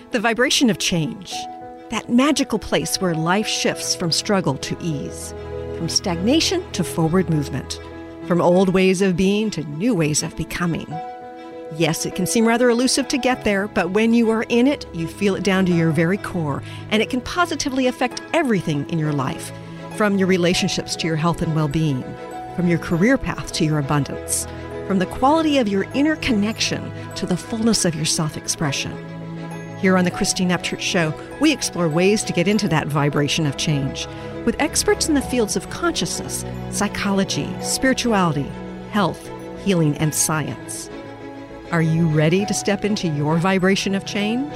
The vibration of change. That magical place where life shifts from struggle to ease, from stagnation to forward movement, from old ways of being to new ways of becoming. Yes, it can seem rather elusive to get there, but when you are in it, you feel it down to your very core, and it can positively affect everything in your life, from your relationships to your health and well-being, from your career path to your abundance, from the quality of your inner connection to the fullness of your self-expression. Here on the Christine Upchurch Show, we explore ways to get into that vibration of change with experts in the fields of consciousness, psychology, spirituality, health, healing, and science. Are you ready to step into your vibration of change?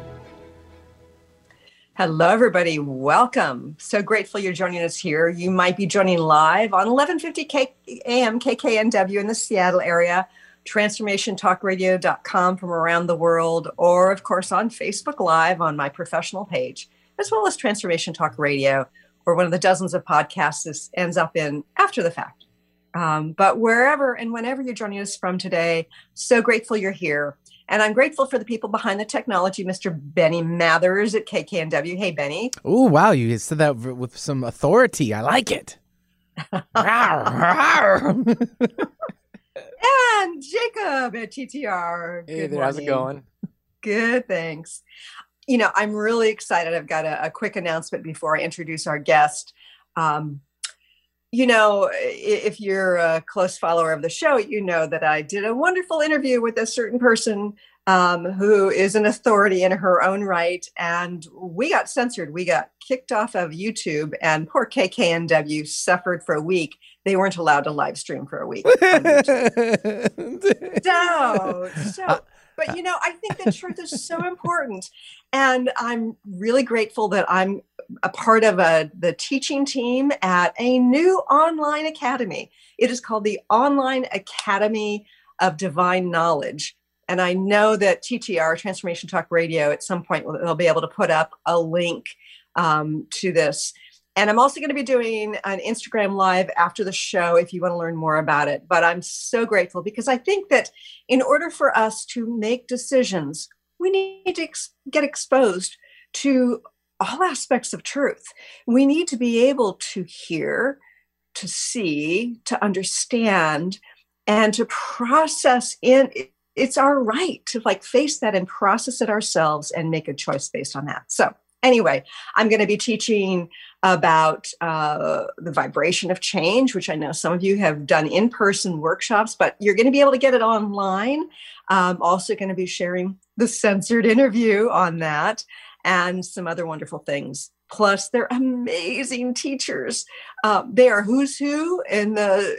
Hello, everybody. Welcome. So grateful you're joining us here. You might be joining live on 1150 AM KKNW in the Seattle area, transformationtalkradio.com from around the world, or of course on Facebook Live on my professional page, as well as Transformation Talk Radio, or one of the dozens of podcasts this ends up in after the fact. But wherever and whenever you're joining us from today, so grateful you're here. And I'm grateful for the people behind the technology, Mr. Benny Mathers at KKNW. Hey, Benny. Oh, wow. You said that with some authority. I like it. And Jacob at TTR. Hey there, how's it going? Good, thanks. You know, I'm really excited. I've got a quick announcement before I introduce our guest. You know, if you're a close follower of the show, you know that I did a wonderful interview with a certain person who is an authority in her own right. And we got censored. We got kicked off of YouTube, and poor KKNW suffered for a week. They weren't allowed to live stream for a week. But, you know, I think the truth is so important. And I'm really grateful that I'm a part of the teaching team at a new online academy. It is called the Online Academy of Divine Knowledge. And I know that TTR, Transformation Talk Radio, at some point they'll be able to put up a link to this. And I'm also going to be doing an Instagram Live after the show if you want to learn more about it. But I'm so grateful because I think that in order for us to make decisions, we need to get exposed to all aspects of truth. We need to be able to hear, to see, to understand, and to process in. It's our right to face that and process it ourselves and make a choice based on that. So anyway, I'm going to be teaching about the vibration of change, which I know some of you have done in-person workshops, but you're going to be able to get it online. I'm also going to be sharing the censored interview on that and some other wonderful things. Plus, they're amazing teachers. They are who's who in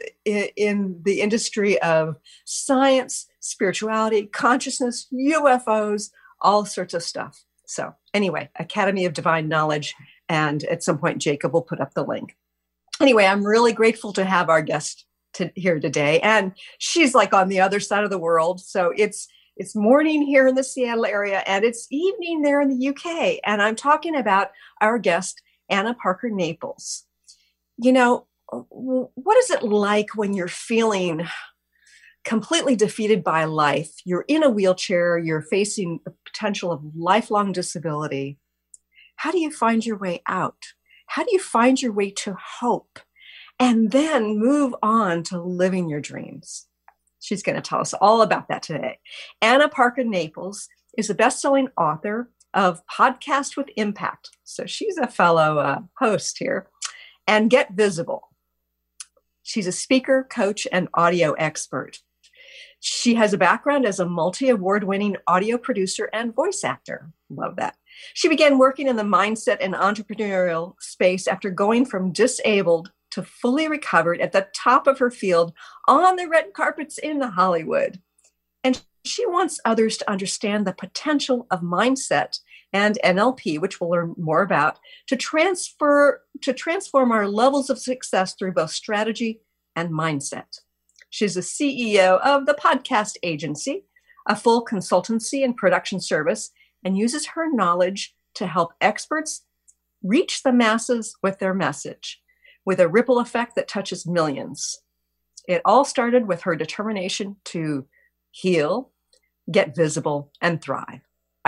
the industry of science, spirituality, consciousness, UFOs, all sorts of stuff. So anyway, Academy of Divine Knowledge. And at some point, Jacob will put up the link. Anyway, I'm really grateful to have our guest here today. And she's on the other side of the world. So it's morning here in the Seattle area and it's evening there in the UK. And I'm talking about our guest, Anna Parker Naples. You know, what is it like when you're feeling completely defeated by life? You're in a wheelchair, you're facing the potential of lifelong disability. How do you find your way out? How do you find your way to hope and then move on to living your dreams? She's going to tell us all about that today. Anna Parker Naples is a best-selling author of Podcast with Impact. So she's a fellow host here. And Get Visible. She's a speaker, coach, and audio expert. She has a background as a multi-award-winning audio producer and voice actor. Love that. She began working in the mindset and entrepreneurial space after going from disabled to fully recovered at the top of her field on the red carpets in Hollywood. And she wants others to understand the potential of mindset and NLP, which we'll learn more about, to transform our levels of success through both strategy and mindset. She's the CEO of the Podcast Agency, a full consultancy and production service, and uses her knowledge to help experts reach the masses with their message, with a ripple effect that touches millions. It all started with her determination to heal, get visible, and thrive.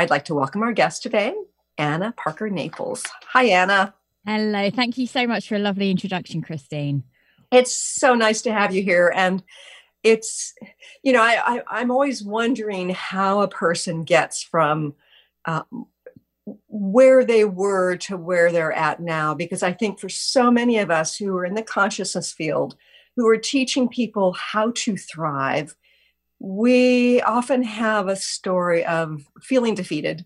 I'd like to welcome our guest today, Anna Parker Naples. Hi, Anna. Hello. Thank you so much for a lovely introduction, Christine. It's so nice to have you here. And it's, I'm always wondering how a person gets from where they were to where they're at now, because I think for so many of us who are in the consciousness field, who are teaching people how to thrive, we often have a story of feeling defeated,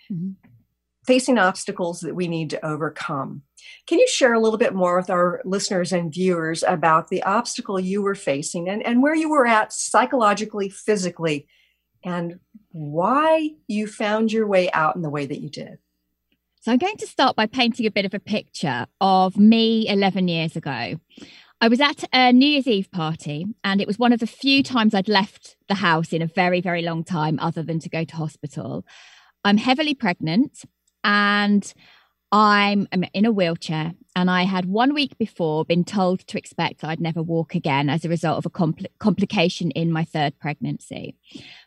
facing obstacles that we need to overcome. Can you share a little bit more with our listeners and viewers about the obstacle you were facing and where you were at psychologically, physically, and why you found your way out in the way that you did? So I'm going to start by painting a bit of a picture of me 11 years ago. I was at a New Year's Eve party, and it was one of the few times I'd left the house in a very, very long time other than to go to hospital. I'm heavily pregnant and I'm in a wheelchair, and I had 1 week before been told to expect I'd never walk again as a result of a complication in my third pregnancy.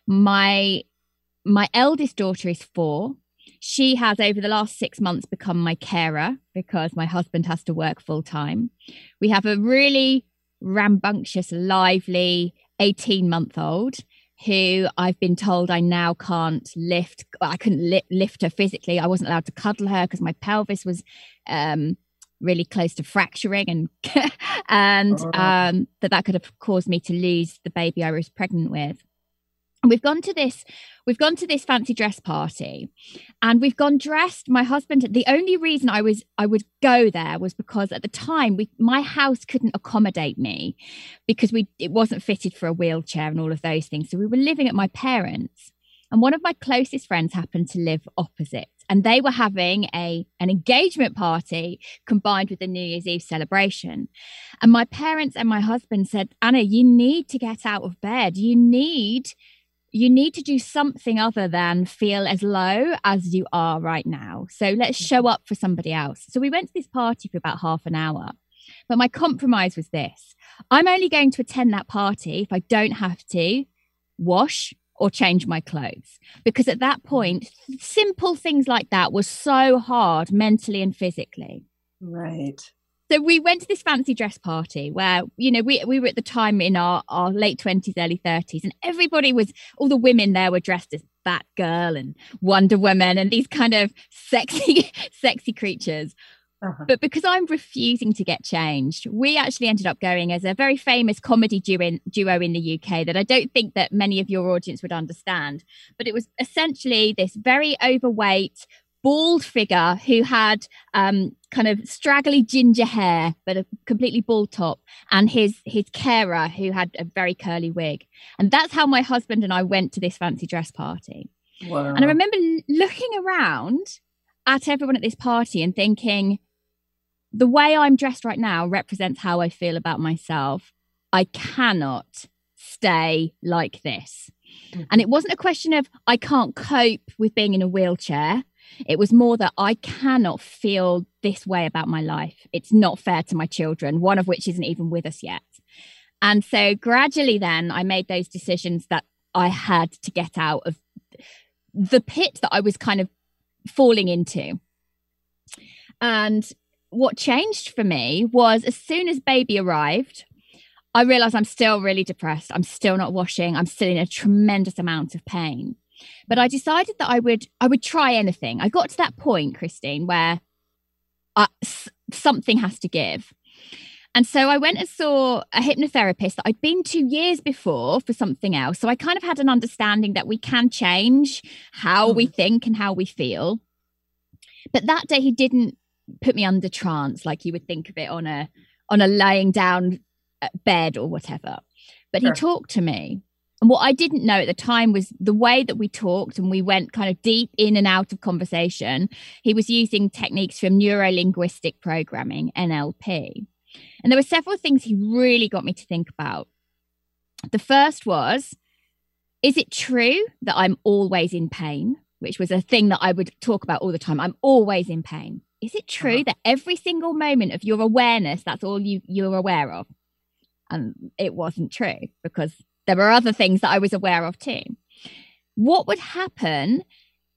My eldest daughter is 4. She has, over the last 6 months, become my carer because my husband has to work full time. We have a really rambunctious, lively 18-month-old who I've been told I now can't lift. I couldn't lift her physically. I wasn't allowed to cuddle her because my pelvis was really close to fracturing, and that could have caused me to lose the baby I was pregnant with. And we've gone to this fancy dress party, and we've gone dressed. My husband, the only reason I would go there was because at the time my house couldn't accommodate me because it wasn't fitted for a wheelchair and all of those things. So we were living at my parents', and one of my closest friends happened to live opposite, and they were having an engagement party combined with the New Year's Eve celebration. And my parents and my husband said, Anna, you need to get out of bed. You need to do something other than feel as low as you are right now. So let's show up for somebody else. So we went to this party for about half an hour. But my compromise was this: I'm only going to attend that party if I don't have to wash or change my clothes. Because at that point, simple things like that were so hard mentally and physically. Right. So we went to this fancy dress party where, we were at the time in our late 20s, early 30s, and all the women there were dressed as Batgirl and Wonder Woman and these kind of sexy creatures. Uh-huh. But because I'm refusing to get changed, we actually ended up going as a very famous comedy duo in the UK that I don't think that many of your audience would understand. But it was essentially this very overweight, bald figure who had kind of straggly ginger hair but a completely bald top, and his carer who had a very curly wig. And that's how my husband and I went to this fancy dress party. Wow. And I remember looking around at everyone at this party and thinking, the way I'm dressed right now represents how I feel about myself. I cannot stay like this. Mm-hmm. And it wasn't a question of I can't cope with being in a wheelchair. It was more that I cannot feel this way about my life. It's not fair to my children, one of which isn't even with us yet. And so gradually then I made those decisions that I had to get out of the pit that I was kind of falling into. And what changed for me was as soon as baby arrived, I realized I'm still really depressed. I'm still not washing. I'm still in a tremendous amount of pain. But I decided that I would try anything. I got to that point, Christine, where something has to give. And so I went and saw a hypnotherapist that I'd been to years before for something else. So I kind of had an understanding that we can change how we think and how we feel. But that day he didn't put me under trance like you would think of it on a laying down bed or whatever. But He talked to me. And what I didn't know at the time was the way that we talked, and we went kind of deep in and out of conversation. He was using techniques from neuro-linguistic programming, NLP. And there were several things he really got me to think about. The first was, is it true that I'm always in pain? Which was a thing that I would talk about all the time. I'm always in pain. Is it true that every single moment of your awareness, that's all you're aware of? And it wasn't true, because there were other things that I was aware of too. What would happen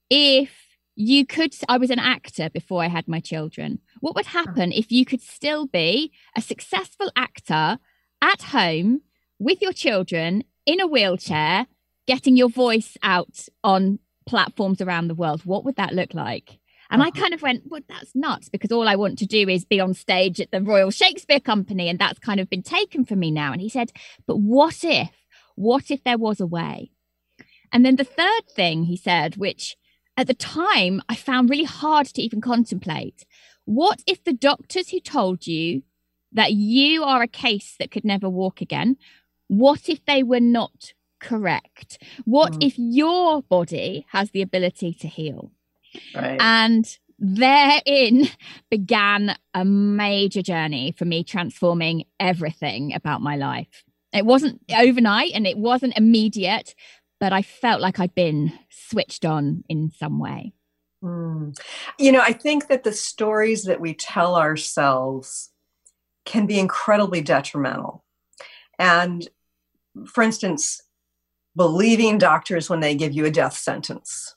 if you could, I was an actor before I had my children. What would happen if you could still be a successful actor at home with your children in a wheelchair, getting your voice out on platforms around the world? What would that look like? And I kind of went, well, that's nuts, because all I want to do is be on stage at the Royal Shakespeare Company. And that's kind of been taken from me now. And he said, but what if there was a way? And then the third thing he said, which at the time I found really hard to even contemplate, what if the doctors who told you that you are a case that could never walk again, what if they were not correct? What if your body has the ability to heal? Right. And therein began a major journey for me, transforming everything about my life. It wasn't overnight and it wasn't immediate, but I felt like I'd been switched on in some way. I think that the stories that we tell ourselves can be incredibly detrimental. And for instance, believing doctors when they give you a death sentence,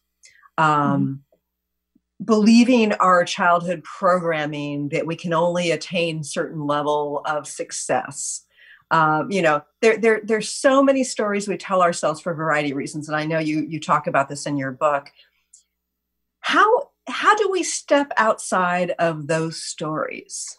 believing our childhood programming that we can only attain certain level of success. There's so many stories we tell ourselves for a variety of reasons. And I know you talk about this in your book. How do we step outside of those stories?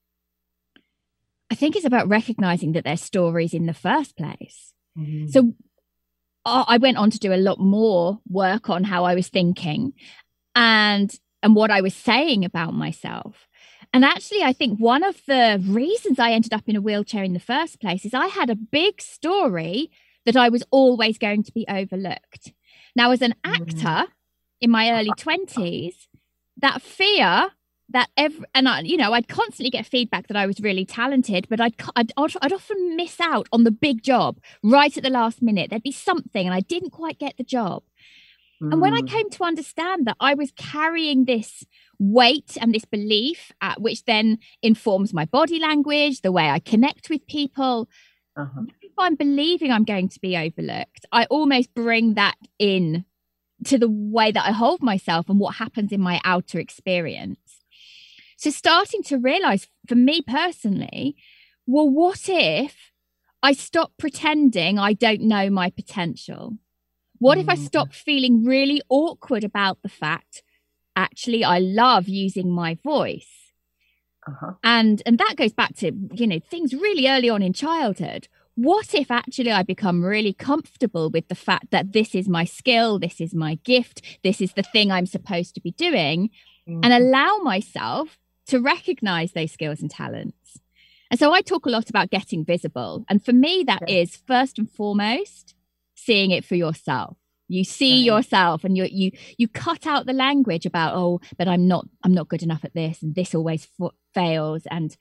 I think it's about recognizing that they're stories in the first place. So I went on to do a lot more work on how I was thinking and what I was saying about myself. And actually, I think one of the reasons I ended up in a wheelchair in the first place is I had a big story that I was always going to be overlooked. Now, as an actor in my early 20s, that fear that I'd constantly get feedback that I was really talented, but I'd often miss out on the big job right at the last minute. There'd be something and I didn't quite get the job. And when I came to understand that I was carrying this weight and this belief, which then informs my body language, the way I connect with people, if I'm believing I'm going to be overlooked, I almost bring that in to the way that I hold myself and what happens in my outer experience. So starting to realize for me personally, well, what if I stop pretending I don't know my potential? What if I stop feeling really awkward about the fact, actually, I love using my voice? And that goes back to, things really early on in childhood. What if actually I become really comfortable with the fact that this is my skill, this is my gift, this is the thing I'm supposed to be doing, and allow myself to recognize those skills and talents? And so I talk a lot about getting visible. And for me, that is first and foremost, seeing it for yourself. You see yourself and you cut out the language about, oh, but I'm not good enough at this, and this always fails, and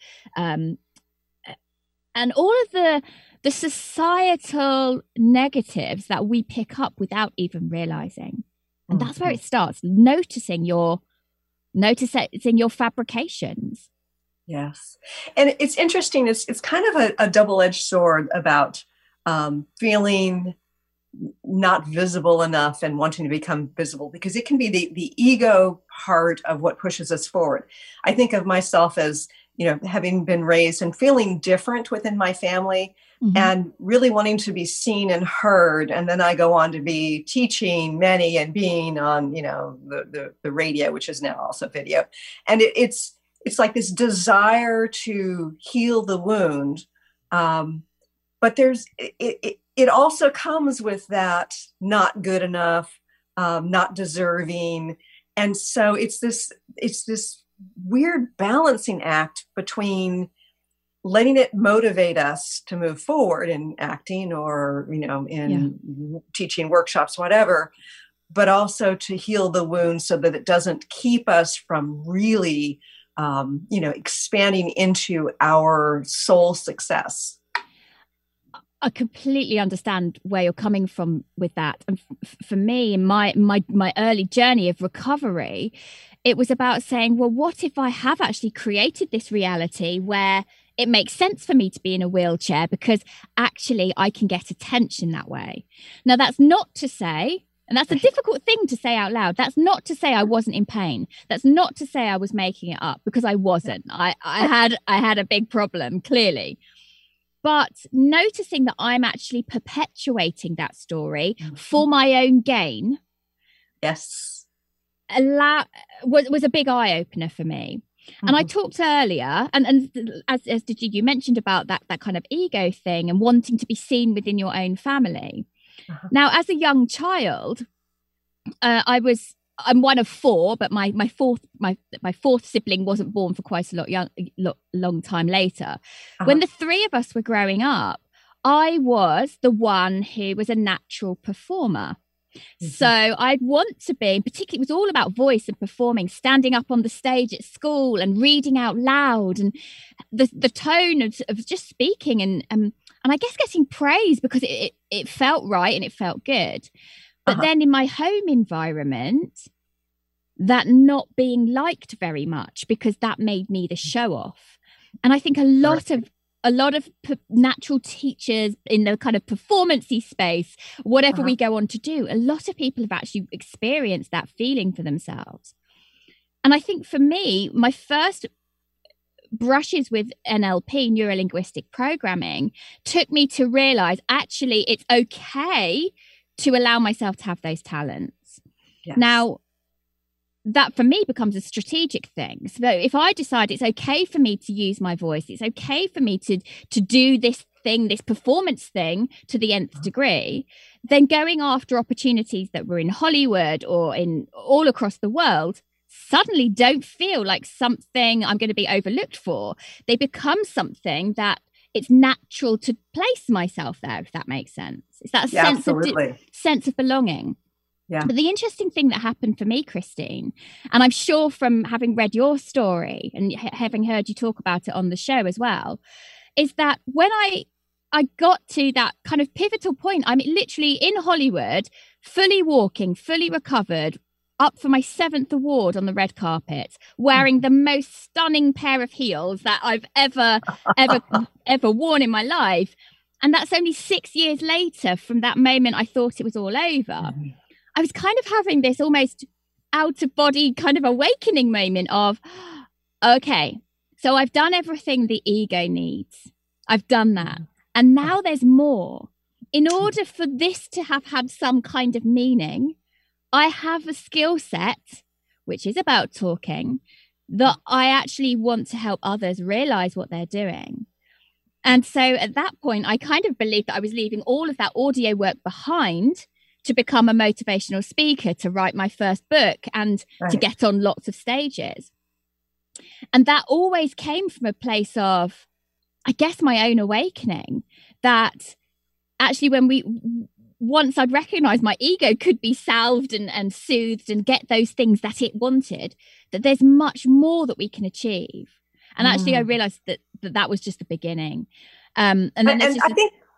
all of the societal negatives that we pick up without even realizing. And that's where it starts, noticing your fabrications. Yes. And it's interesting. It's kind of a double-edged sword about feeling not visible enough and wanting to become visible, because it can be the ego part of what pushes us forward. I think of myself as, having been raised and feeling different within my family and really wanting to be seen and heard. And then I go on to be teaching many and being on, the radio, which is now also video. And it's like this desire to heal the wound. But it also comes with that not good enough, not deserving. And so it's this weird balancing act between letting it motivate us to move forward in acting or, in teaching workshops, whatever, but also to heal the wound so that it doesn't keep us from really, expanding into our soul success. I completely understand where you're coming from with that. And for me, in my early journey of recovery, it was about saying, well, what if I have actually created this reality where it makes sense for me to be in a wheelchair because actually I can get attention that way? Now, that's not to say, And that's a difficult thing to say out loud. That's not to say I wasn't in pain. That's not to say I was making it up, because I wasn't. I had a big problem, clearly. But noticing that I'm actually perpetuating that story for my own gain. Yes. Was a big eye opener for me. And I talked earlier, and as did you mentioned about that kind of ego thing and wanting to be seen within your own family. Now, as a young child, I'm one of four, but my fourth sibling wasn't born for quite a long time later. When the three of us were growing up, I was the one who was a natural performer. So I'd want to be, particularly, it was all about voice and performing, standing up on the stage at school and reading out loud, and the tone of just speaking and I guess getting praise because it felt right and it felt good. But then in my home environment, that not being liked very much, because that made me the show off. And I think a lot of natural teachers in the kind of performance-y space, whatever we go on to do, a lot of people have actually experienced that feeling for themselves. And I think for me, my first brushes with NLP, neuro-linguistic programming, took me to realize actually it's okay to allow myself to have those talents. Yes. Now, that for me becomes a strategic thing. So if I decide it's okay for me to use my voice, it's okay for me to do this thing, this performance thing to the nth degree, then going after opportunities that were in Hollywood or in all across the world suddenly don't feel like something I'm going to be overlooked for. They become something that it's natural to place myself there, if that makes sense. It's that sense of belonging. Yeah. But the interesting thing that happened for me, Christine, and I'm sure from having read your story and having heard you talk about it on the show as well, is that when I got to that kind of pivotal point, I'm literally in Hollywood, fully walking, fully recovered, up for my 7th award on the red carpet, wearing the most stunning pair of heels that I've ever worn in my life. And that's only 6 years later from that moment I thought it was all over. I was kind of having this almost out of body kind of awakening moment of, okay, so I've done everything the ego needs. I've done that. And now there's more. In order for this to have had some kind of meaning, I have a skill set, which is about talking, that I actually want to help others realize what they're doing. And so at that point, I kind of believed that I was leaving all of that audio work behind to become a motivational speaker, to write my first book and to get on lots of stages. And that always came from a place of, I guess, my own awakening, that actually once I'd recognized my ego could be salved and soothed and get those things that it wanted, that there's much more that we can achieve. And actually I realized that was just the beginning. And I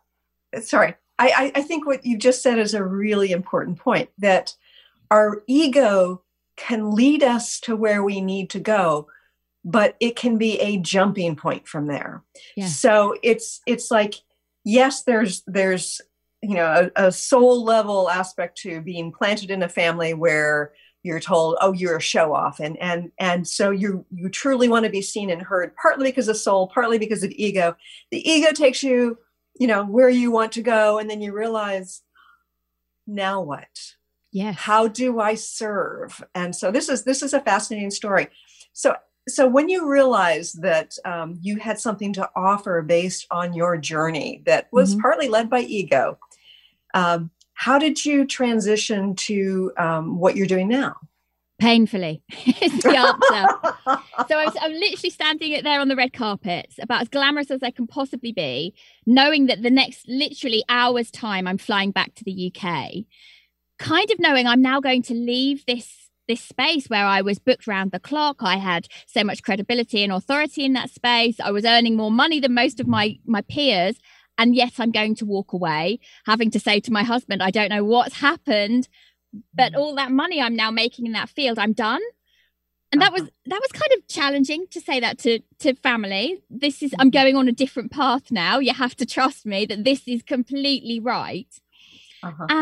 think what you just said is a really important point, that our ego can lead us to where we need to go, but it can be a jumping point from there. Yeah. So it's like, yes, there's a soul level aspect to being planted in a family where you're told, oh, you're a show off. And so you truly want to be seen and heard, partly because of soul, partly because of ego. The ego takes you, where you want to go. And then you realize, now what? Yeah. How do I serve? And so this is a fascinating story. So when you realized that you had something to offer based on your journey that was partly led by ego, how did you transition to what you're doing now? Painfully is the answer. So I'm literally standing there on the red carpet, about as glamorous as I can possibly be, knowing that the next literally hour's time I'm flying back to the UK, kind of knowing I'm now going to leave this space where I was booked round the clock. I had so much credibility and authority in that space. I was earning more money than most of my peers. And yet I'm going to walk away, having to say to my husband, I don't know what's happened, but all that money I'm now making in that field, I'm done. And that was kind of challenging to say that to family. I'm going on a different path now. You have to trust me that this is completely right. And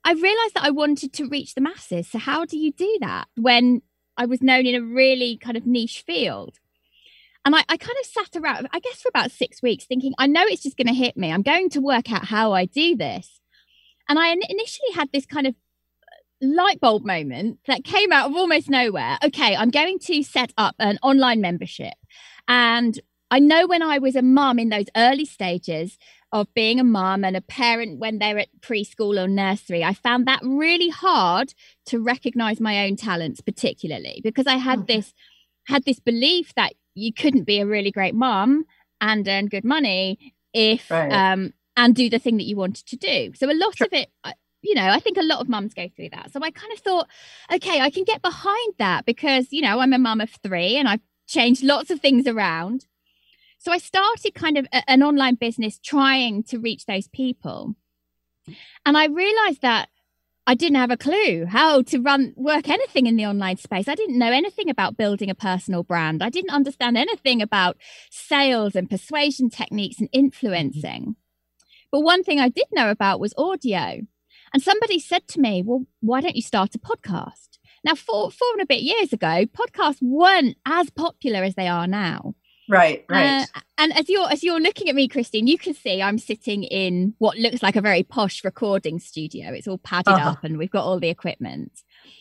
I realized that I wanted to reach the masses. So how do you do that when I was known in a really kind of niche field? And I kind of sat around, I guess, for about 6 weeks thinking, I know it's just going to hit me. I'm going to work out how I do this. And I initially had this kind of light bulb moment that came out of almost nowhere. Okay, I'm going to set up an online membership. And I know when I was a mum in those early stages of being a mum and a parent when they're at preschool or nursery, I found that really hard to recognize my own talents, particularly because I had this belief that you couldn't be a really great mom and earn good money if and do the thing that you wanted to do. So a lot of it, I think a lot of mums go through that. So I kind of thought, okay, I can get behind that because, I'm a mum of 3 and I've changed lots of things around. So I started kind of an online business trying to reach those people. And I realized that I didn't have a clue how to work anything in the online space. I didn't know anything about building a personal brand. I didn't understand anything about sales and persuasion techniques and influencing. But one thing I did know about was audio. And somebody said to me, well, why don't you start a podcast? Now, 4 and a bit years ago, podcasts weren't as popular as they are now. Right. And as you're looking at me, Christine, you can see I'm sitting in what looks like a very posh recording studio. It's all padded up and we've got all the equipment.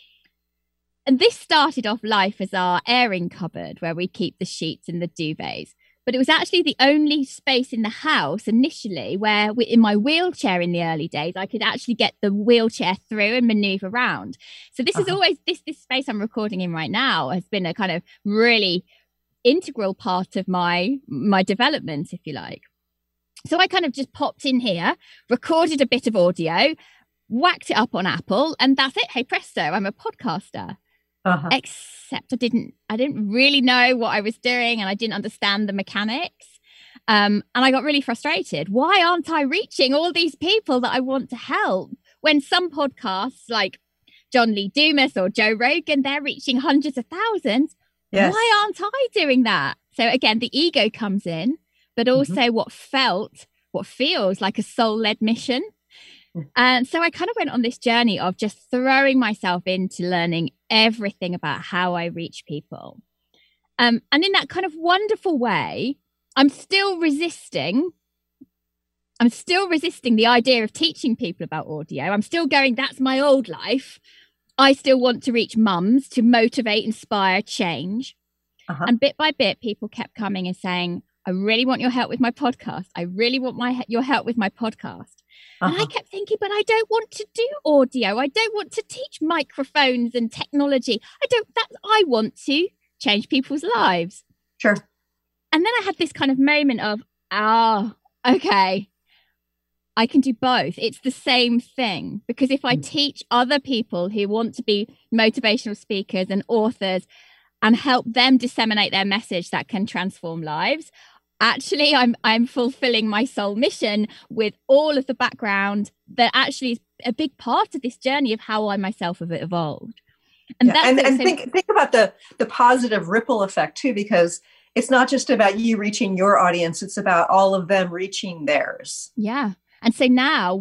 And this started off life as our airing cupboard where we keep the sheets and the duvets. But it was actually the only space in the house initially where in my wheelchair in the early days, I could actually get the wheelchair through and maneuver around. So this is always this space I'm recording in right now has been a kind of really integral part of my development, if you like. So I kind of just popped in here, recorded a bit of audio, whacked it up on Apple, and that's it. Hey presto, I'm a podcaster. Except I didn't really know what I was doing and I didn't understand the mechanics. And I got really frustrated. Why aren't I reaching all these people that I want to help when some podcasts like John Lee Dumas or Joe Rogan, they're reaching hundreds of thousands? Yes. Why aren't I doing that? So again, the ego comes in, but also what feels like a soul-led mission. And so I kind of went on this journey of just throwing myself into learning everything about how I reach people. And in that kind of wonderful way, I'm still resisting the idea of teaching people about audio. I'm still going, that's my old life. I still want to reach mums to motivate, inspire, change. And bit by bit, people kept coming and saying, I really want your help with my podcast. I really want your help with my podcast. And I kept thinking, but I don't want to do audio. I don't want to teach microphones and technology. I want to change people's lives. Sure. And then I had this kind of moment of, okay, I can do both. It's the same thing. Because if I teach other people who want to be motivational speakers and authors and help them disseminate their message that can transform lives, actually I'm fulfilling my soul mission with all of the background that actually is a big part of this journey of how I myself have evolved. And think about the positive ripple effect too, because it's not just about you reaching your audience, it's about all of them reaching theirs. Yeah. And so now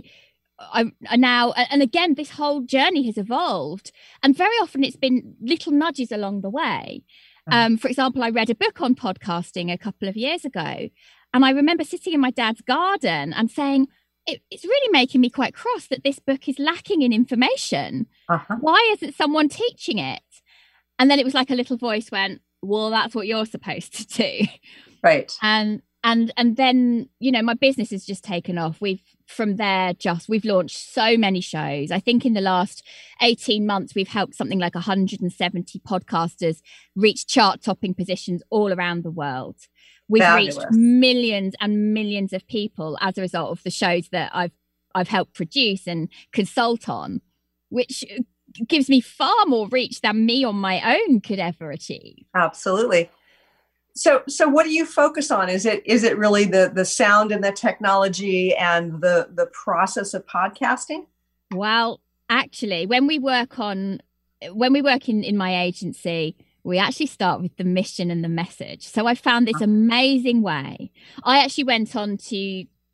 and again, this whole journey has evolved. And very often it's been little nudges along the way. For example, I read a book on podcasting a couple of years ago. And I remember sitting in my dad's garden and saying, it's really making me quite cross that this book is lacking in information. Why isn't someone teaching it? And then it was like a little voice went, well, that's what you're supposed to do. Right. And then, my business has just taken off. We've launched so many shows. I think in the last 18 months, we've helped something like 170 podcasters reach chart topping positions all around the world. We've reached millions and millions of people as a result of the shows that I've helped produce and consult on, which gives me far more reach than me on my own could ever achieve. Absolutely. So what do you focus on? Is it really the sound and the technology and the process of podcasting? Well, actually, when we work in my agency, we actually start with the mission and the message. So I found this amazing way. I actually went on to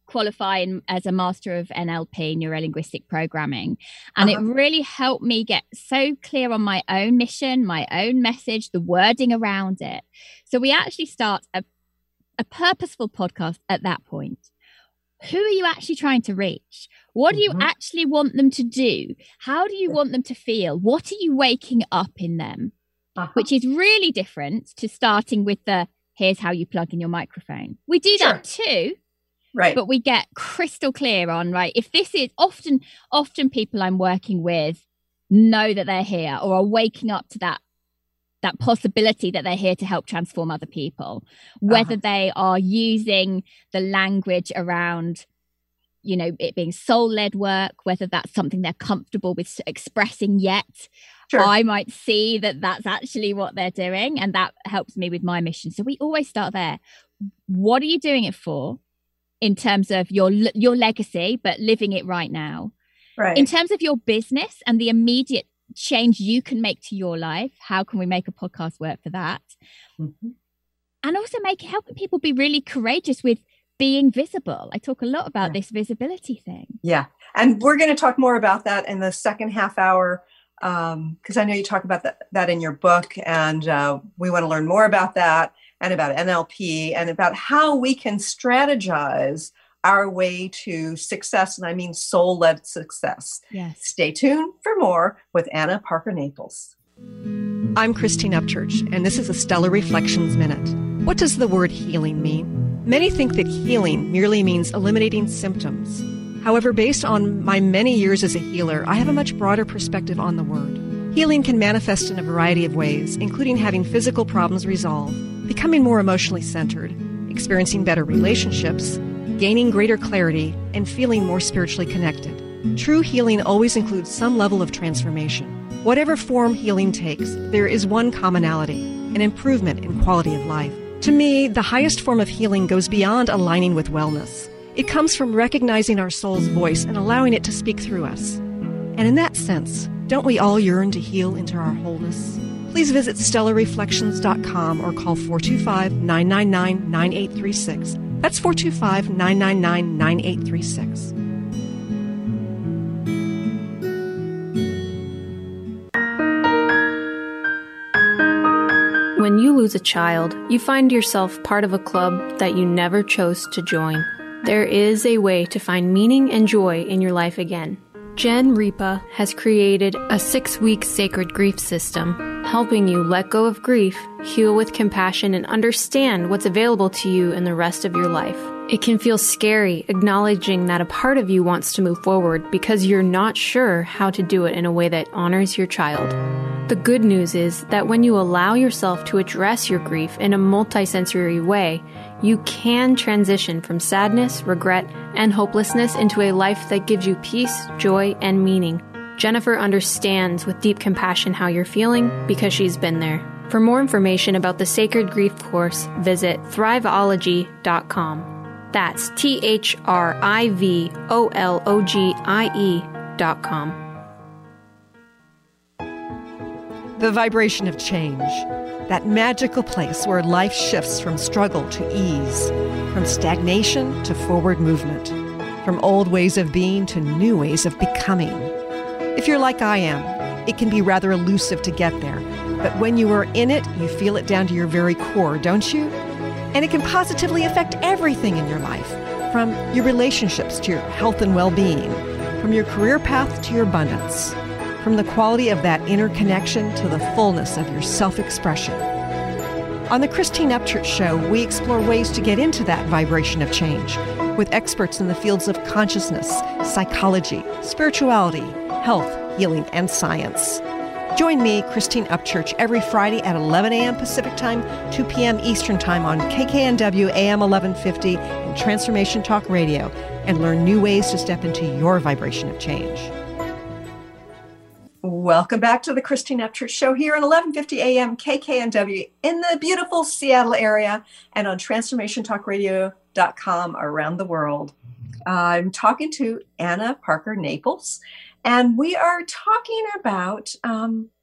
qualify as a master of NLP, neuro-linguistic programming. And it really helped me get so clear on my own mission, my own message, the wording around it. So we actually start a purposeful podcast at that point. Who are you actually trying to reach? What do you actually want them to do? How do you want them to feel? What are you waking up in them? Which is really different to starting with the, here's how you plug in your microphone. We do that too. Right. But we get crystal clear on, right, if this is often people I'm working with know that they're here or are waking up to that possibility that they're here to help transform other people, whether they are using the language around, you know, it being soul-led work, whether that's something they're comfortable with expressing yet. I might see that that's actually what they're doing, and that helps me with my mission. So we always start there. What are you doing it for in terms of your legacy, but living it right now? Right. In terms of your business and the immediate change you can make to your life, how can we make a podcast work for that? And also helping people be really courageous with being visible. I talk a lot about this visibility thing. Yeah. And we're going to talk more about that in the second half hour, because I know you talk about that in your book, and we want to learn more about that and about NLP and about how we can strategize our way to success, and I mean soul-led success. Yes. Stay tuned for more with Anna Parker Naples. I'm Christine Upchurch, and this is a Stellar Reflections Minute. What does the word healing mean? Many think that healing merely means eliminating symptoms. However, based on my many years as a healer, I have a much broader perspective on the word. Healing can manifest in a variety of ways, including having physical problems resolved, becoming more emotionally centered, experiencing better relationships, gaining greater clarity, and feeling more spiritually connected. True healing always includes some level of transformation. Whatever form healing takes, there is one commonality, an improvement in quality of life. To me, the highest form of healing goes beyond aligning with wellness. It comes from recognizing our soul's voice and allowing it to speak through us. And in that sense, don't we all yearn to heal into our wholeness? Please visit stellarreflections.com or call 425-999-9836. That's 425-999-9836. When you lose a child, you find yourself part of a club that you never chose to join. There is a way to find meaning and joy in your life again. Jen Ripa has created a 6-week sacred grief system, helping you let go of grief, heal with compassion, and understand what's available to you in the rest of your life. It can feel scary acknowledging that a part of you wants to move forward because you're not sure how to do it in a way that honors your child. The good news is that when you allow yourself to address your grief in a multisensory way, you can transition from sadness, regret, and hopelessness into a life that gives you peace, joy, and meaning. Jennifer understands with deep compassion how you're feeling because she's been there. For more information about the Sacred Grief course, visit thriveology.com. That's THRIVOLOGIE.com. The vibration of change, that magical place where life shifts from struggle to ease, from stagnation to forward movement, from old ways of being to new ways of becoming. If you're like I am, it can be rather elusive to get there, but when you are in it, you feel it down to your very core, don't you? And it can positively affect everything in your life, from your relationships to your health and well-being, from your career path to your abundance, from the quality of that inner connection to the fullness of your self-expression. On the Christine Upchurch Show, we explore ways to get into that vibration of change with experts in the fields of consciousness, psychology, spirituality, health, healing, and science. Join me, Christine Upchurch, every Friday at 11 a.m. Pacific Time, 2 p.m. Eastern Time on KKNW AM 1150 and Transformation Talk Radio, and learn new ways to step into your vibration of change. Welcome back to the Christine Upchurch Show here at 1150 AM KKNW in the beautiful Seattle area and on TransformationTalkRadio.com around the world. I'm talking to Anna Parker Naples, and we are talking about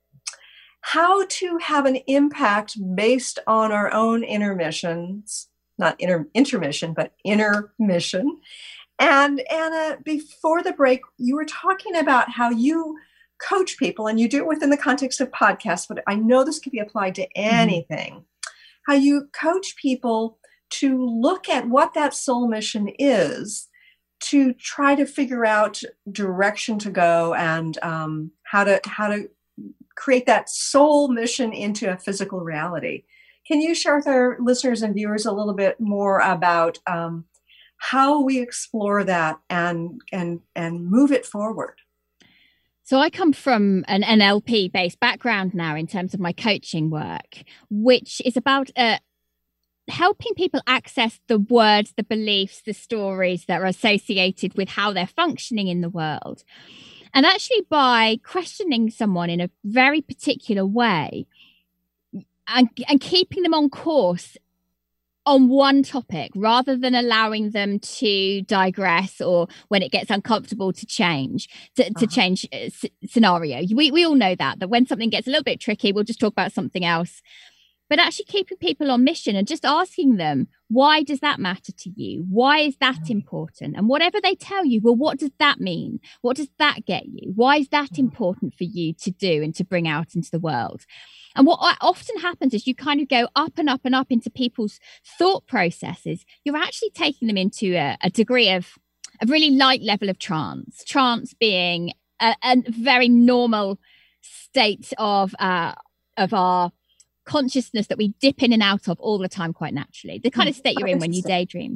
how to have an impact based on our own inner missions not intermission, but intermission. And Anna, before the break, you were talking about how you coach people, and you do it within the context of podcasts, but I know this could be applied to anything. How you coach people to look at what that soul mission is, to try to figure out direction to go, and how to create that soul mission into a physical reality. Can you share with our listeners and viewers a little bit more about how we explore that and move it forward? So I come from an NLP-based background now in terms of my coaching work, which is about helping people access the words, the beliefs, the stories that are associated with how they're functioning in the world. And actually by questioning someone in a very particular way and keeping them on course on one topic rather than allowing them to digress, or when it gets uncomfortable to change scenario. We all know that when something gets a little bit tricky, we'll just talk about something else. But actually keeping people on mission and just asking them, why does that matter to you? Why is that important? And whatever they tell you, well, what does that mean? What does that get you? Why is that important for you to do and to bring out into the world? And what often happens is you kind of go up and up and up into people's thought processes. You're actually taking them into a degree of a really light level of trance. Trance being a very normal state of our consciousness that we dip in and out of all the time quite naturally. The kind of state you're in when you daydream.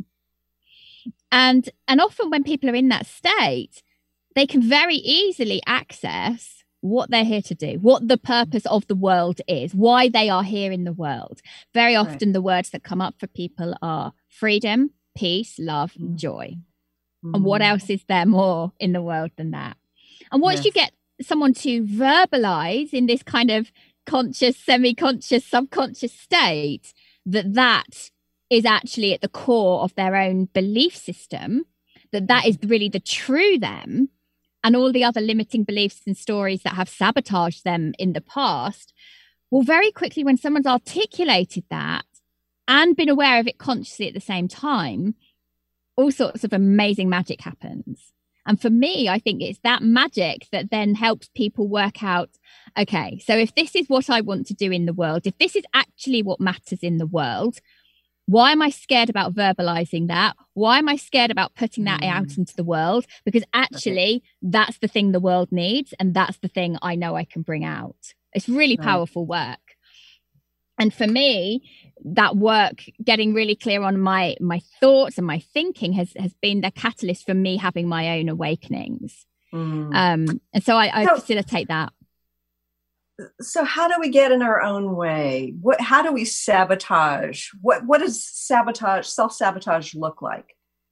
And often when people are in that state, they can very easily access what they're here to do, what the purpose of the world is, why they are here in the world. Very often the words that come up for people are freedom, peace, love, and joy. And what else is there more in the world than that? And once you get someone to verbalize in this kind of conscious, semi-conscious, subconscious state that is actually at the core of their own belief system, that is really the true them, and all the other limiting beliefs and stories that have sabotaged them in the past, well, very quickly when someone's articulated that and been aware of it consciously at the same time, all sorts of amazing magic happens. And for me, I think it's that magic that then helps people work out, okay, so if this is what I want to do in the world, if this is actually what matters in the world, why am I scared about verbalizing that? Why am I scared about putting that out into the world? Because actually, that's the thing the world needs. And that's the thing I know I can bring out. It's really powerful work. And for me, that work, getting really clear on my thoughts and my thinking has been the catalyst for me having my own awakenings. And so I facilitate that. So how do we get in our own way? How do we sabotage? What does self-sabotage look like?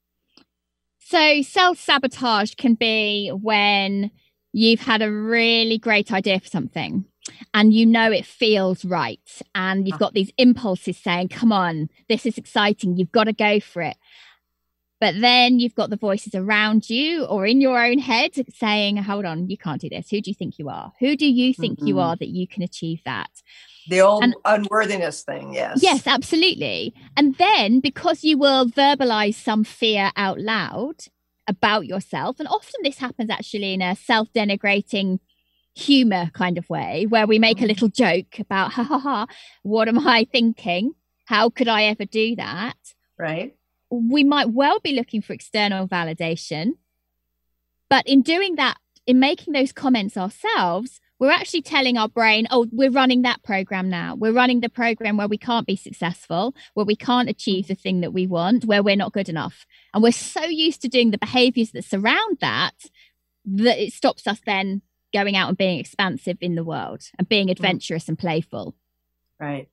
So self-sabotage can be when you've had a really great idea for something and you know it feels right, and you've got these impulses saying, come on, this is exciting, you've got to go for it. But then you've got the voices around you or in your own head saying, hold on, you can't do this. Who do you think you are? Who do you think you are that you can achieve that? The old unworthiness thing, yes. Yes, absolutely. And then because you will verbalize some fear out loud about yourself, and often this happens actually in a self-denigrating humor kind of way, where we make a little joke about, ha ha ha, what am I thinking? How could I ever do that? Right. We might well be looking for external validation, but in doing that, in making those comments ourselves, we're actually telling our brain, oh, we're running that program now. We're running the program where we can't be successful, where we can't achieve the thing that we want, where we're not good enough. And we're so used to doing the behaviors that surround that it stops us then going out and being expansive in the world and being adventurous and playful. Right.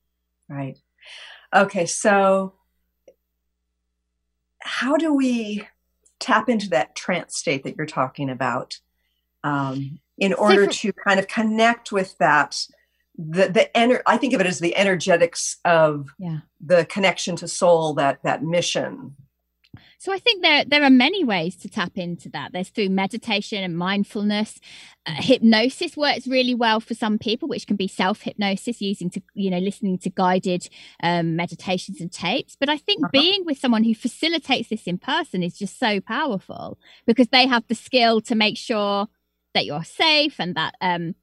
Okay, so how do we tap into that trance state that you're talking about in order to kind of connect with that, I think of it as the energetics of the connection to soul, that mission? So I think there are many ways to tap into that. There's through meditation and mindfulness. Hypnosis works really well for some people, which can be self-hypnosis, listening to guided meditations and tapes. But I think being with someone who facilitates this in person is just so powerful, because they have the skill to make sure that you're safe and that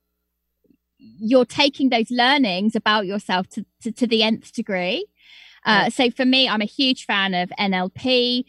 you're taking those learnings about yourself to the nth degree. So for me, I'm a huge fan of NLP,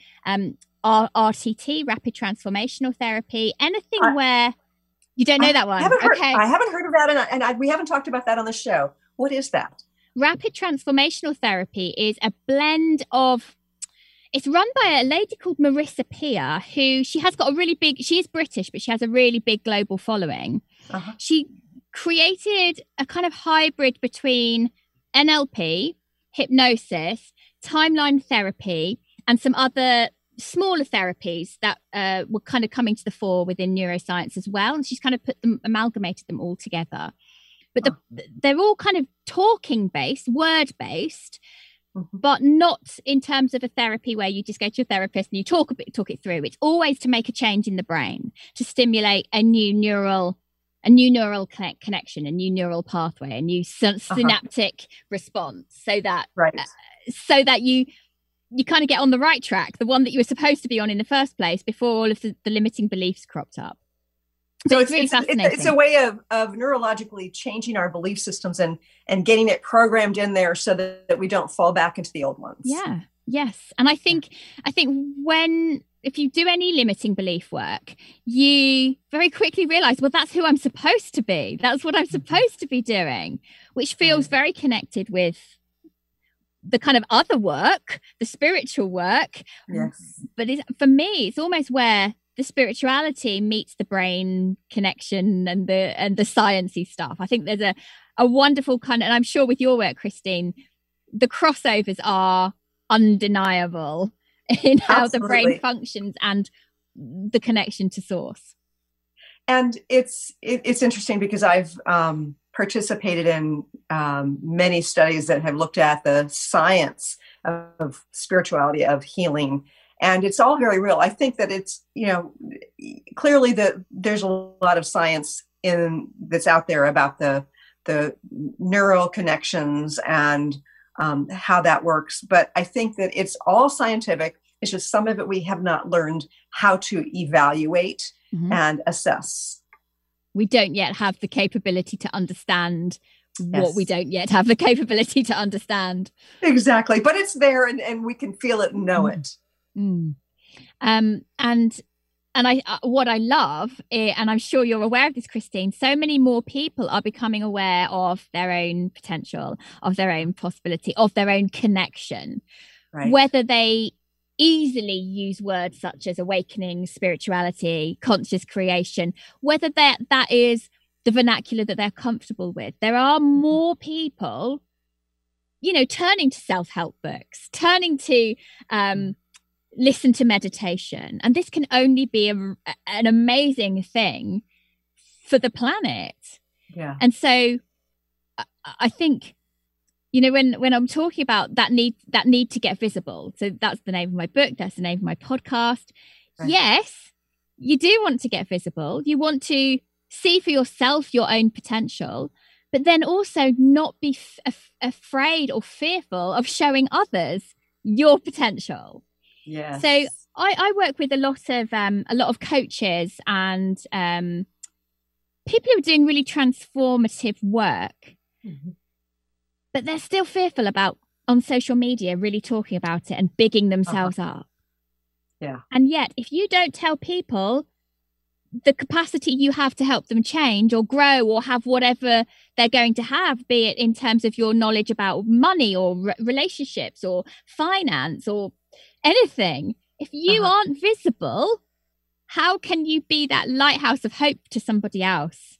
RTT, rapid transformational therapy, anything where you don't know that one. I haven't heard of that, and we haven't talked about that on the show. What is that? Rapid transformational therapy is a blend of, it's run by a lady called Marissa Peer, who she is British, but she has a really big global following. She created a kind of hybrid between NLP, hypnosis, timeline therapy, and some other smaller therapies that were kind of coming to the fore within neuroscience as well. And she's kind of amalgamated them all together. But they're all kind of talking based, word based, but not in terms of a therapy where you just go to your therapist and you talk it through. It's always to make a change in the brain, to stimulate a new neural connection, a new neural pathway, a new synaptic response, so that you kind of get on the right track, the one that you were supposed to be on in the first place before all of the limiting beliefs cropped up. So it's really fascinating. It's a way of neurologically changing our belief systems and getting it programmed in there so that we don't fall back into the old ones. Yeah. Yes. And I think if you do any limiting belief work, you very quickly realize, well, that's who I'm supposed to be. That's what I'm supposed to be doing, which feels very connected with the kind of other work, the spiritual work. Yes. But for me, it's almost where the spirituality meets the brain connection and the sciencey stuff. I think there's a wonderful kind of, and I'm sure with your work, Christine, the crossovers are undeniable in how the brain functions and the connection to source. And it's interesting because I've participated in many studies that have looked at the science of spirituality, of healing, and it's all very real. I think that it's, clearly that there's a lot of science that's out there about the neural connections and how that works. But I think that it's all scientific. It's just some of it we have not learned how to evaluate and assess. We don't yet have the capability to understand what we don't yet have the capability to understand. Exactly. But it's there and we can feel it and know it. And I what I love, and I'm sure you're aware of this, Christine, so many more people are becoming aware of their own potential, of their own possibility, of their own connection, whether they easily use words such as awakening, spirituality, conscious creation, whether that is the vernacular that they're comfortable with. There are more people, turning to self-help books, turning to listen to meditation. And this can only be an amazing thing for the planet. Yeah. And so I think, when I'm talking about that need to get visible, so that's the name of my book, that's the name of my podcast. Right. Yes, you do want to get visible. You want to see for yourself your own potential, but then also not be afraid or fearful of showing others your potential. Yeah. So I work with a lot of coaches and people who are doing really transformative work, but they're still fearful about on social media really talking about it and bigging themselves up. Yeah. And yet, if you don't tell people the capacity you have to help them change or grow or have whatever they're going to have, be it in terms of your knowledge about money or relationships or finance or anything, if you aren't visible, how can you be that lighthouse of hope to somebody else?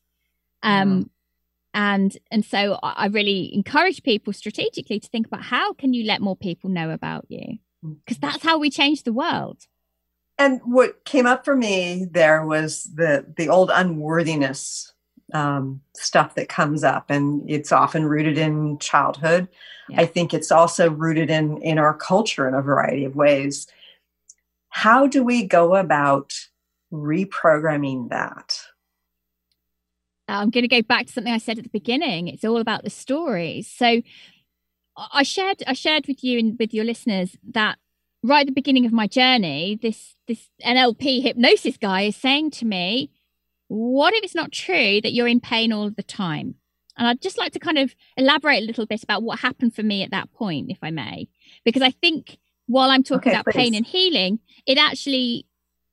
And so I really encourage people strategically to think about how can you let more people know about you, because that's how we change the world. And what came up for me there was the old unworthiness stuff that comes up, and it's often rooted in childhood. Yeah. I think it's also rooted in our culture in a variety of ways. how do we go about reprogramming that? I'm going to go back to something I said at the beginning. It's all about the stories. So I shared with you and with your listeners that right at the beginning of my journey, this NLP hypnosis guy is saying to me, what if it's not true that you're in pain all the time? And I'd just like to kind of elaborate a little bit about what happened for me at that point, if I may, because I think while I'm talking about pain and healing, it actually,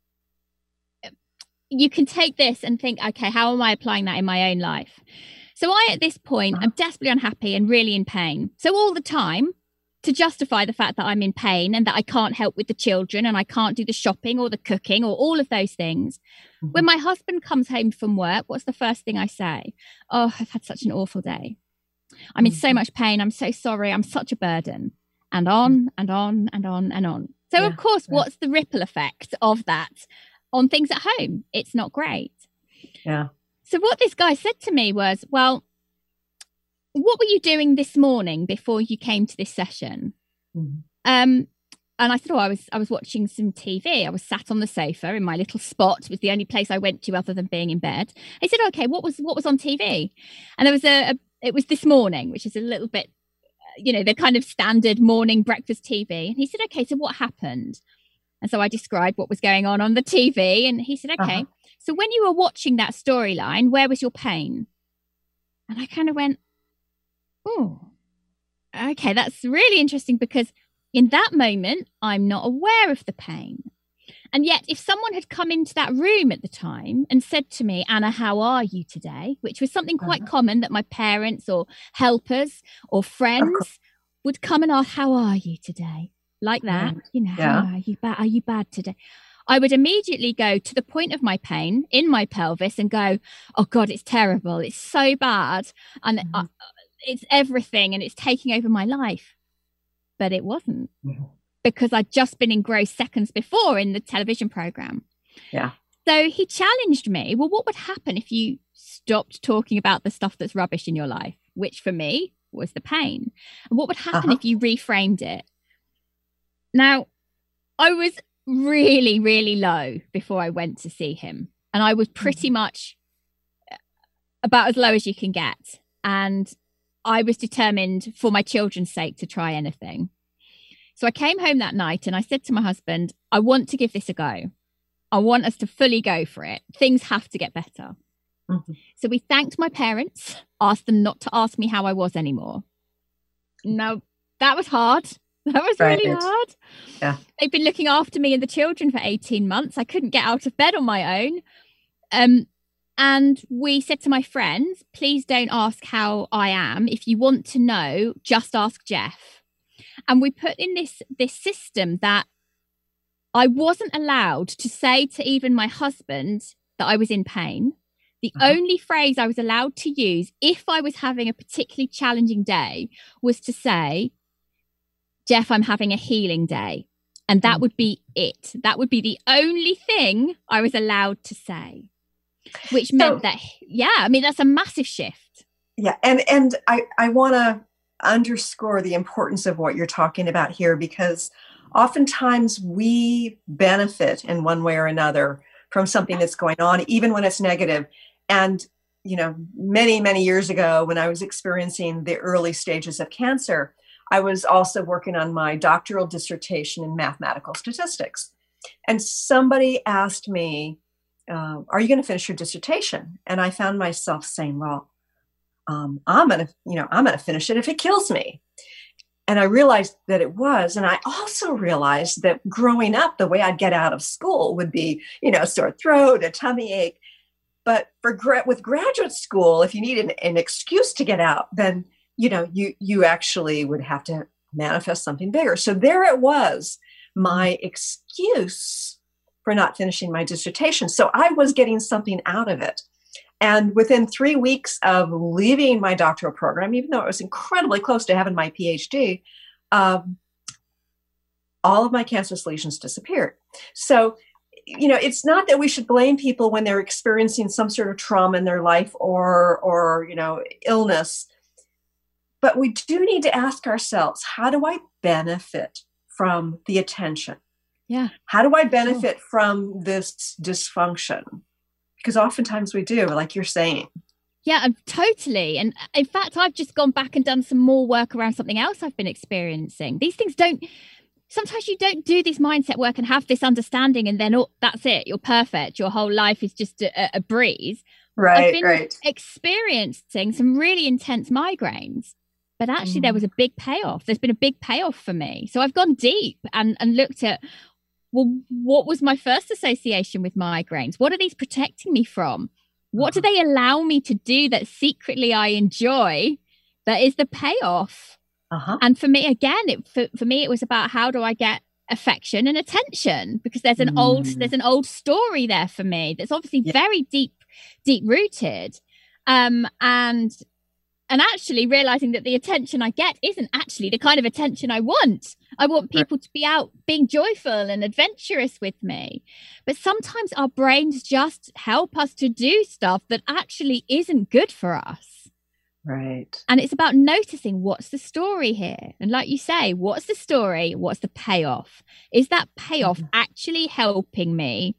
you can take this and think, okay, how am I applying that in my own life? So at this point, I'm desperately unhappy and really in pain. So all the time, to justify the fact that I'm in pain and that I can't help with the children and I can't do the shopping or the cooking or all of those things. Mm-hmm. When my husband comes home from work, what's the first thing I say? Oh, I've had such an awful day. I'm in so much pain. I'm so sorry. I'm such a burden. And on and on and on and on. So of course, what's the ripple effect of that on things at home? It's not great. Yeah. So what this guy said to me was, well, what were you doing this morning before you came to this session? Mm-hmm. And I said, I was watching some TV. I was sat on the sofa in my little spot. It was the only place I went to other than being in bed. He said, okay, what was on TV? And there was it was This Morning, which is a little bit, the kind of standard morning breakfast TV. And he said, okay, so what happened? And so I described what was going on the TV. And he said, okay, so when you were watching that storyline, where was your pain? And I kind of went, oh, okay, that's really interesting, because in that moment, I'm not aware of the pain. And yet, if someone had come into that room at the time and said to me, Anna, how are you today? Which was something quite common, that my parents or helpers or friends would come and ask, how are you today? Like that, how are you bad? Are you bad today? I would immediately go to the point of my pain in my pelvis and go, oh God, it's terrible. It's so bad. And it's everything, and it's taking over my life. But it wasn't, because I'd just been engrossed seconds before in the television program. Yeah. So he challenged me, well, what would happen if you stopped talking about the stuff that's rubbish in your life, which for me was the pain? And what would happen if you reframed it? Now, I was really, really low before I went to see him. And I was pretty much about as low as you can get. And I was determined, for my children's sake, to try anything. So I came home that night and I said to my husband, I want to give this a go. I want us to fully go for it. Things have to get better. Mm-hmm. So we thanked my parents, asked them not to ask me how I was anymore. No, that was hard. That was really hard. Yeah. They've been looking after me and the children for 18 months. I couldn't get out of bed on my own. And we said to my friends, please don't ask how I am. If you want to know, just ask Jeff. And we put in this system that I wasn't allowed to say to even my husband that I was in pain. The only phrase I was allowed to use if I was having a particularly challenging day was to say, Jeff, I'm having a healing day. And that would be it. That would be the only thing I was allowed to say. Which meant that, that's a massive shift. Yeah. And I want to underscore the importance of what you're talking about here, because oftentimes we benefit in one way or another from something that's going on, even when it's negative. And, many, many years ago, when I was experiencing the early stages of cancer, I was also working on my doctoral dissertation in mathematical statistics. And somebody asked me, are you going to finish your dissertation? And I found myself saying, well, I'm going to finish it if it kills me. And I realized that it was. And I also realized that growing up, the way I'd get out of school would be, sore throat, a tummy ache. But with graduate school, if you need an excuse to get out, then, you actually would have to manifest something bigger. So there it was, my excuse for not finishing my dissertation. So I was getting something out of it. And within 3 weeks of leaving my doctoral program, even though it was incredibly close to having my PhD, all of my cancerous lesions disappeared. So, it's not that we should blame people when they're experiencing some sort of trauma in their life or illness, but we do need to ask ourselves, how do I benefit from the attention? Yeah. How do I benefit from this dysfunction? Because oftentimes we do, like you're saying. Yeah, totally. And in fact, I've just gone back and done some more work around something else I've been experiencing. These things sometimes you don't do this mindset work and have this understanding and then, oh, that's it. You're perfect. Your whole life is just a breeze. Right, I've been right. experiencing some really intense migraines, but actually there was a big payoff. There's been a big payoff for me. So I've gone deep and looked at, well, what was my first association with migraines? What are these protecting me from? What do they allow me to do that secretly I enjoy that is the payoff? And for me, again, for me, it was about how do I get affection and attention, because there's an old story there for me that's obviously very deep rooted, and actually realizing that the attention I get isn't actually the kind of attention I want. I want people to be out being joyful and adventurous with me. But sometimes our brains just help us to do stuff that actually isn't good for us. Right. And it's about noticing what's the story here. And like you say, what's the story? What's the payoff? Is that payoff actually helping me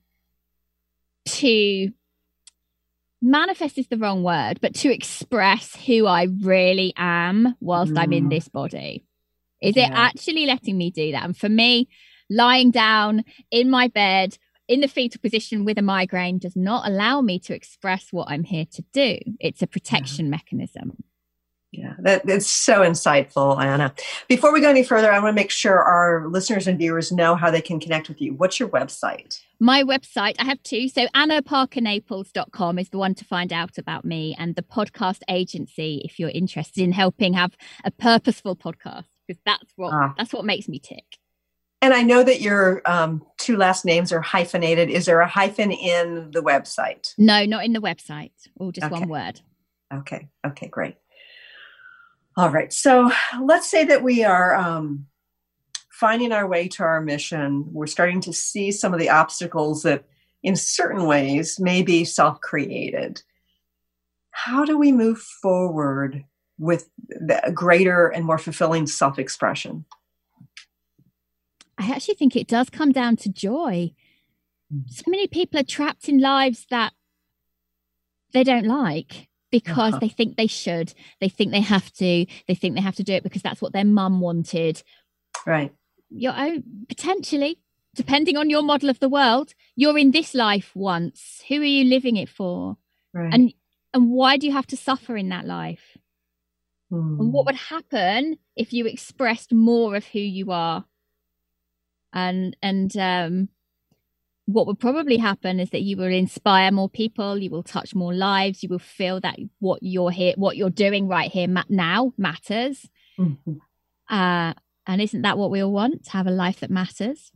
to manifest is the wrong word, but to express who I really am whilst I'm in this body? Is it actually letting me do that? And for me, lying down in my bed in the fetal position with a migraine does not allow me to express what I'm here to do. It's a protection mechanism. Yeah, that's so insightful, Anna. Before we go any further, I want to make sure our listeners and viewers know how they can connect with you. What's your website? My website, I have two. So annaparkernaples.com is the one to find out about me, and the podcast agency, if you're interested in helping have a purposeful podcast, because that's what makes me tick. And I know that your two last names are hyphenated. Is there a hyphen in the website? No, not in the website. All just one word. Okay, great. All right. So let's say that we are finding our way to our mission. We're starting to see some of the obstacles that in certain ways may be self-created. How do we move forward with the greater and more fulfilling self-expression? I actually think it does come down to joy. So many people are trapped in lives that they don't like because they think they should. They think they have to. They think they have to do it because that's what their mum wanted. Right. Your own, potentially, depending on your model of the world, you're in this life once. Who are you living it for? Right. And why do you have to suffer in that life? And what would happen if you expressed more of who you are? And what would probably happen is that you will inspire more people, you will touch more lives, you will feel that what you're doing right here now matters. And isn't that what we all want? To have a life that matters?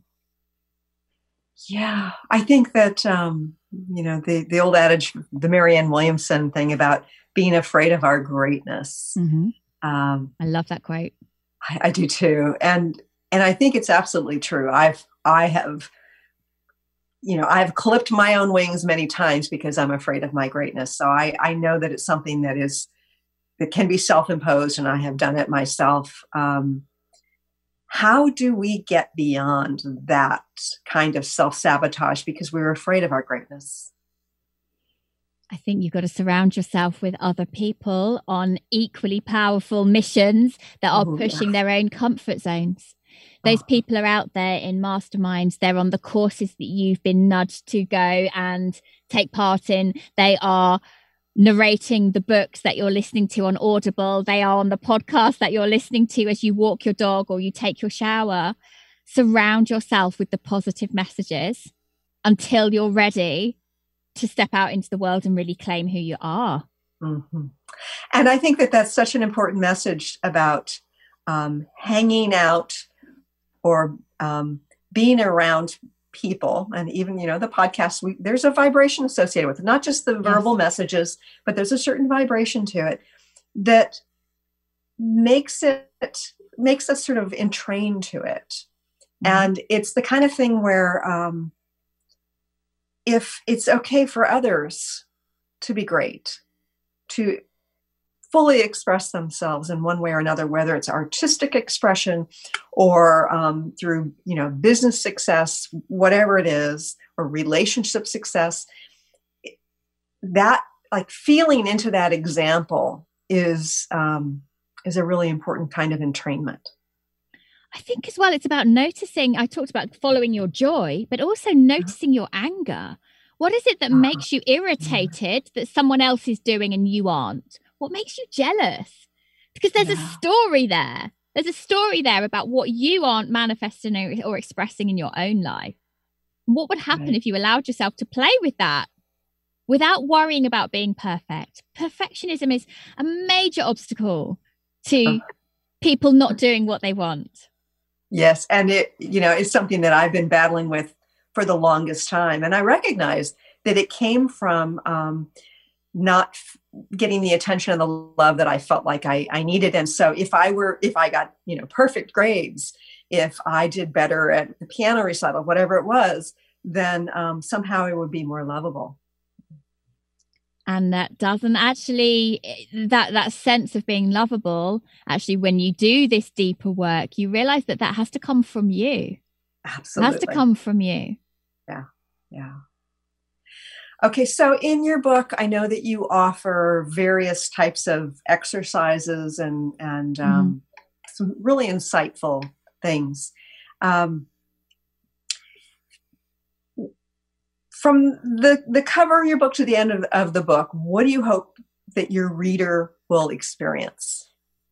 Yeah, I think that the old adage, the Marianne Williamson thing about being afraid of our greatness. I love that quote. I do too, and I think it's absolutely true. I have clipped my own wings many times because I'm afraid of my greatness. So I know that it's something that can be self-imposed, and I have done it myself. How do we get beyond that kind of self-sabotage because we're afraid of our greatness? I think you've got to surround yourself with other people on equally powerful missions that are pushing their own comfort zones. Those people are out there in masterminds. They're on the courses that you've been nudged to go and take part in. They are narrating the books that you're listening to on Audible. They are on the podcast that you're listening to as you walk your dog or you take your shower. Surround yourself with the positive messages until you're ready to step out into the world and really claim who you are. And I think that that's such an important message about hanging out or being around people. And even, the podcast, there's a vibration associated with it, not just the verbal messages, but there's a certain vibration to it that makes us sort of entrained to it. And it's the kind of thing where if it's okay for others to be great, fully express themselves in one way or another, whether it's artistic expression or through, business success, whatever it is, or relationship success, that like feeling into that example is a really important kind of entrainment. I think as well, it's about noticing. I talked about following your joy, but also noticing your anger. What is it that makes you irritated that someone else is doing and you aren't? What makes you jealous? Because there's a story there. There's a story there about what you aren't manifesting or expressing in your own life. What would happen if you allowed yourself to play with that without worrying about being perfect? Perfectionism is a major obstacle to people not doing what they want. Yes. And it's something that I've been battling with for the longest time. And I recognize that it came from not getting the attention and the love that I felt like I needed. And so if I got, perfect grades, if I did better at the piano recital, whatever it was, then somehow it would be more lovable. And that doesn't actually, that sense of being lovable, actually, when you do this deeper work, you realize that has to come from you. Absolutely. It has to come from you. Yeah. Okay, so in your book, I know that you offer various types of exercises and some really insightful things. From the cover of your book to the end of the book, what do you hope that your reader will experience?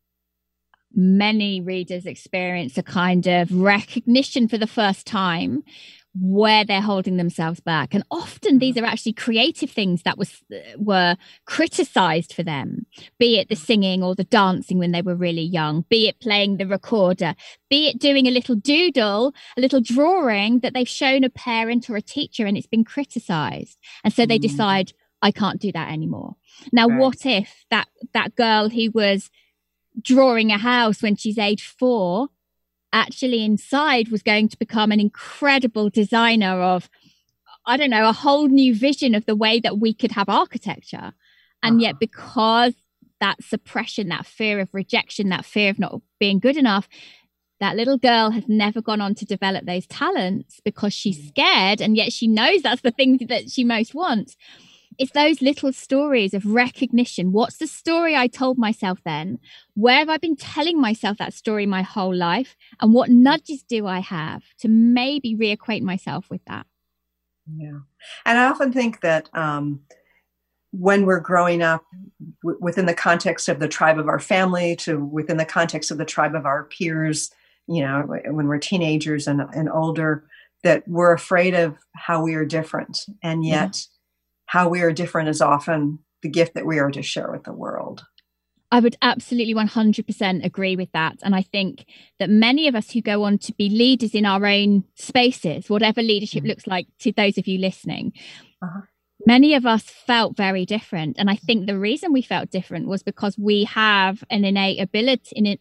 Many readers experience a kind of recognition for the first time where they're holding themselves back. And often these are actually creative things that were criticized for them, be it the singing or the dancing when they were really young, be it playing the recorder, be it doing a little doodle, a little drawing that they've shown a parent or a teacher and it's been criticized. And so they decide, I can't do that anymore. Now, what if that girl who was drawing a house when she's age 4 actually inside was going to become an incredible designer of, I don't know, a whole new vision of the way that we could have architecture. And yet because that suppression, that fear of rejection, that fear of not being good enough, that little girl has never gone on to develop those talents because she's scared, and yet she knows that's the thing that she most wants. It's those little stories of recognition. What's the story I told myself then? Where have I been telling myself that story my whole life? And what nudges do I have to maybe reacquaint myself with that? Yeah. And I often think that when we're growing up within the context of the tribe of our family to within the context of the tribe of our peers, when we're teenagers and older, that we're afraid of how we are different. And yet how we are different is often the gift that we are to share with the world. I would absolutely 100% agree with that. And I think that many of us who go on to be leaders in our own spaces, whatever leadership looks like to those of you listening, many of us felt very different. And I think the reason we felt different was because we have an innate ability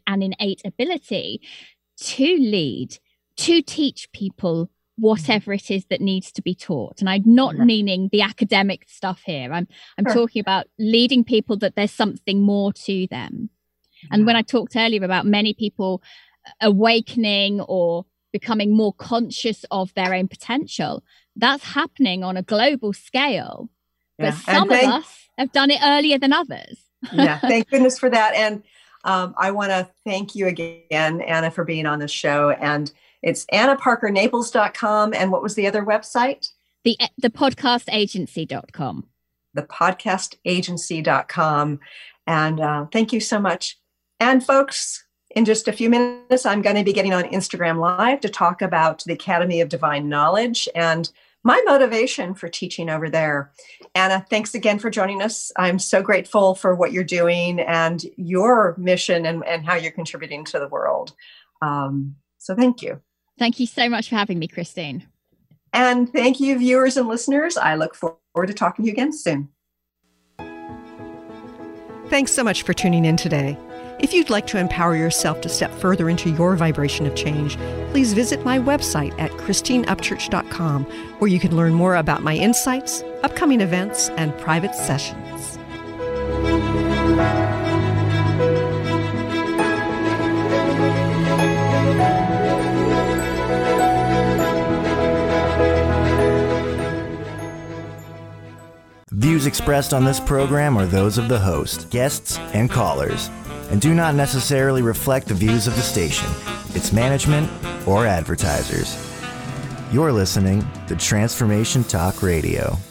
to lead, to teach people whatever it is that needs to be taught. And I'm not meaning the academic stuff here. I'm talking about leading people that there's something more to them. And when I talked earlier about many people awakening or becoming more conscious of their own potential, that's happening on a global scale. But some of us have done it earlier than others. Thank goodness for that. And I want to thank you again, Anna, for being on the show. And it's AnnaParkerNaples.com. And what was the other website? The podcastagency.com. The podcastagency.com. And thank you so much. And folks, in just a few minutes, I'm going to be getting on Instagram Live to talk about the Academy of Divine Knowledge and my motivation for teaching over there. Anna, thanks again for joining us. I'm so grateful for what you're doing and your mission and how you're contributing to the world. So thank you. Thank you so much for having me, Christine. And thank you, viewers and listeners. I look forward to talking to you again soon. Thanks so much for tuning in today. If you'd like to empower yourself to step further into your vibration of change, please visit my website at christineupchurch.com, where you can learn more about my insights, upcoming events, and private sessions. expressed on this program are those of the host, guests, and callers, and do not necessarily reflect the views of the station, its management, or advertisers. You're listening to Transformation Talk Radio.